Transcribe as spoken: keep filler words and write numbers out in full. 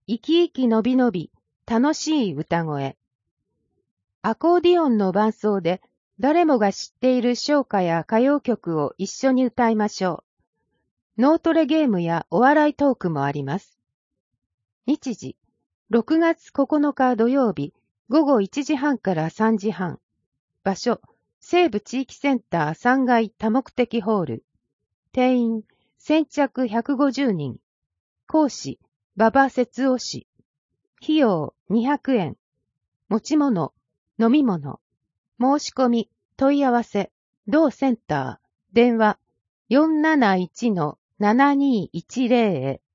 生き生きのびのび、楽しい歌声。アコーディオンの伴奏で、誰もが知っている唱歌や歌謡曲を一緒に歌いましょう。脳トレゲームやお笑いトークもあります。日時、ろくがつここのか土曜日、ごごいちじはんからさんじはん。場所、西部地域センターさんがい多目的ホール。定員、先着ひゃくごじゅうにん。講師、馬場節夫氏。費用にひゃくえん。持ち物、飲み物。申し込み、問い合わせ、同センター、電話、よんなないちのななにいちぜろへ。